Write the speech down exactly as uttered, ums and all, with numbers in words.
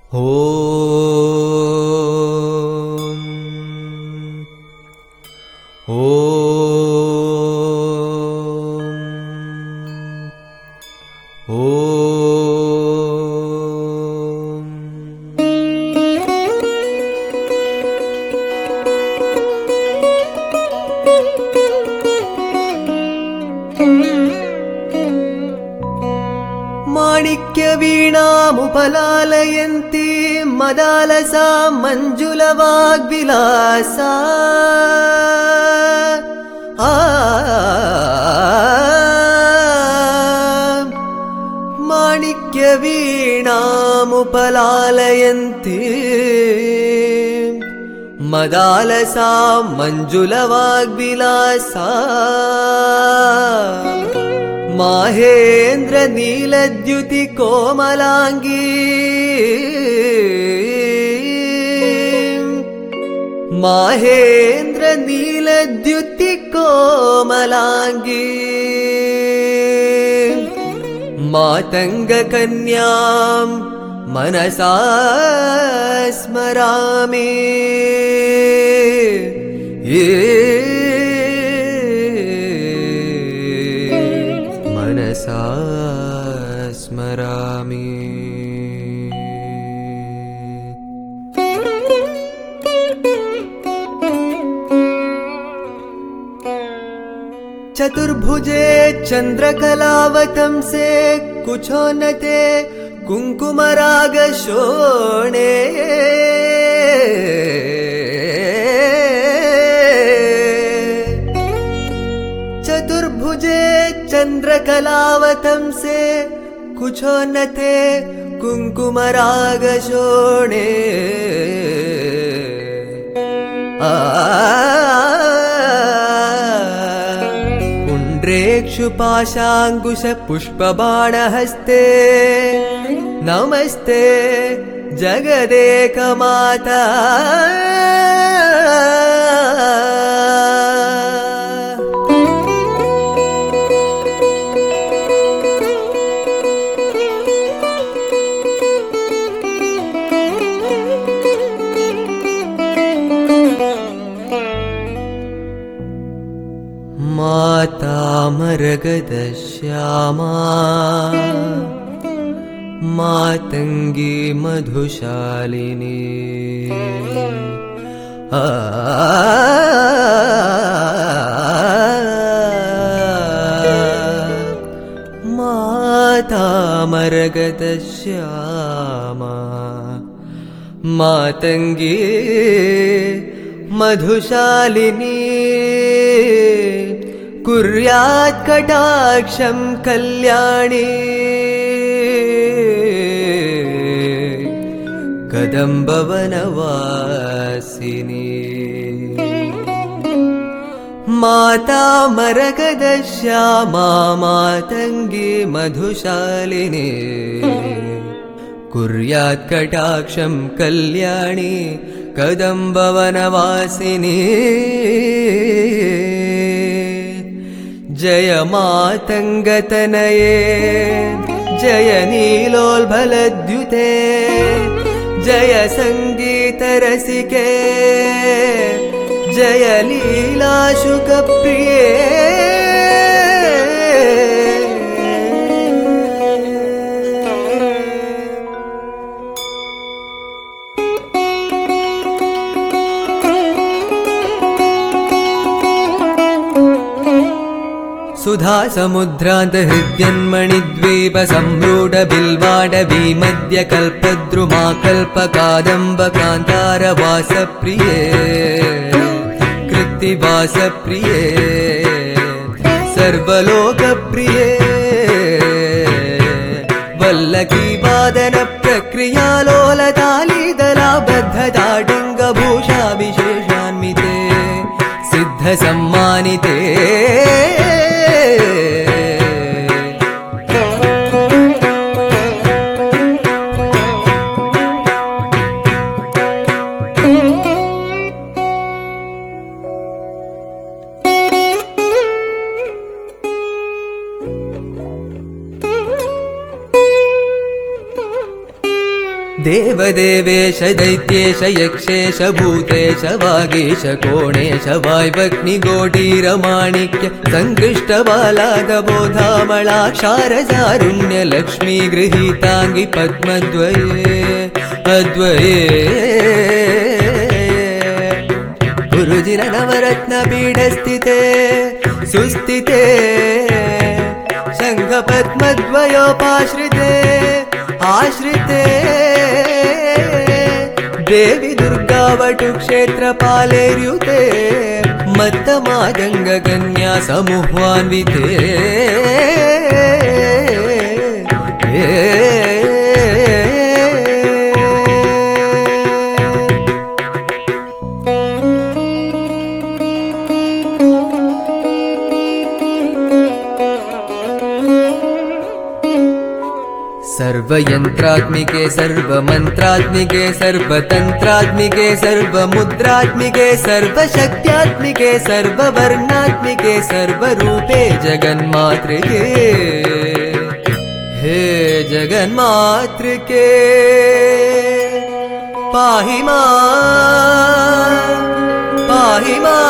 ॐ ॐ माणिक्यवीणामुपलालयन्ती मदालसा मञ्जुलवाग्विलासा आ माणिक्यवीणामुपलालयन्ती मदालसा मञ्जुलवाग्विलासा माहेन्द्र नीलद्युति कोमलांगी माहेन्द्र नीलद्युति कोमलांगी मातंग कन्यां मनसा स्मरामि मनसा स्मरामि। चतुर्भुजे चंद्रकलावतंसे कुचोन्नते कुंकुमरागशोणे चतुर्भुजे चंद्रकलावतंसे कुचोन्नते कुंकुमरागशोणे आ पुण्ड्रेक्षुपाशाङ्कुश पुष्पबाणहस्ते नमस्ते जगदेकमाता माता मरगदश्यामा मातंगी मधुशालिनी आ माता मरगदश्यामा मातंगी मधुशालिनी कुर्यात् कटाक्षं कल्याणी कदम्बवनवासिनी माता मरकदश्यामा मातंगी मधुशालिनी कुर्यात् कटाक्षं कल्याणी कदम्बवनवासिनी जय मातंगतनये जय नीलोल्भलद्युते जय संगीतरसिके जय लीलाशुकप्रिये सुधा समुद्रांत हृद्यन्मणिद्वीप संरूढ बिल्वाड भीमद्य कल्पद्रुमा कल्प कादम्ब कांतार वासप्रिये कृत्तिवासप्रिये सर्वलोकप्रिये वल्लकी वादन प्रक्रियालोलतालीदलाबद्धदाडङ्ग भूषा विशेषान्विते सिद्ध सम्मानिते देवदेवेश दैत्येश यक्षेश भूतेश वागीश कोणेश वाय्वग्निगोटीरमाणिक्य सङ्कृष्टबालादबोधामलाक्षारजारुण्य लक्ष्मी गृहीताङ्गि पद्मद्वये अद्वये गुरुजिन नवरत्नपीठस्थिते सुस्थिते शङ्खपद्मद्वयोपाश्रिते आश्रिते देवी दुर्गावटुक्षेत्रपालेर्युते मत्तमादङ्गकन्या समूहान्विते सर्वयन्त्रात्मिके सर्वमन्त्रात्मिके सर्वतन्त्रात्मिके सर्वमुद्रात्मिके सर्वशक्त्यात्मिके सर्ववर्णात्मिके सर्वरूपे जगन्मातृके हे जगन्मातृके पाहि मां पाहि मां